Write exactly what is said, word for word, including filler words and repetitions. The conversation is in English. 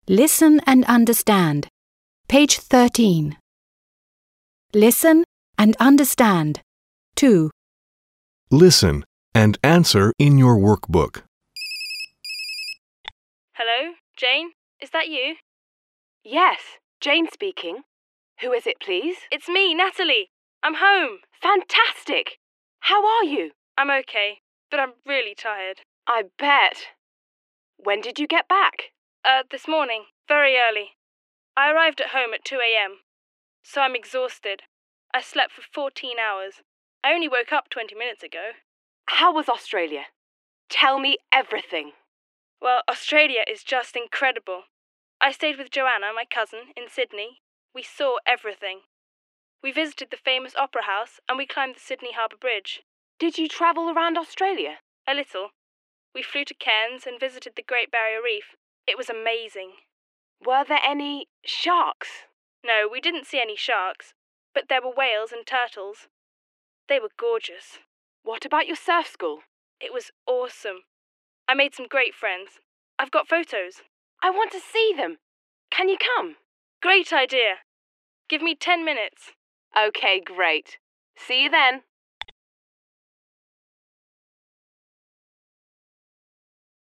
Listen and understand. Page thirteen. Listen and understand. two. Listen and answer in your workbook. Hello, Jane? Is that you? Yes, Jane speaking. Who is it, please? It's me, Natalie. I'm home. Fantastic! How are you? I'm okay, but I'm really tired. I bet. When did you get back? Uh, this morning, very early. I arrived at home at two a.m, so I'm exhausted. I slept for fourteen hours. I only woke up twenty minutes ago. How was Australia? Tell me everything. Well, Australia is just incredible. I stayed with Joanna, my cousin, in Sydney. We saw everything. We visited the famous Opera House and we climbed the Sydney Harbour Bridge. Did you travel around Australia? A little. We flew to Cairns and visited the Great Barrier Reef. It was amazing. Were there any sharks? No, we didn't see any sharks, but there were whales and turtles. They were gorgeous. What about your surf school? It was awesome. I made some great friends. I've got photos. I want to see them. Can you come? Great idea. Give me ten minutes. Okay, great. See you then.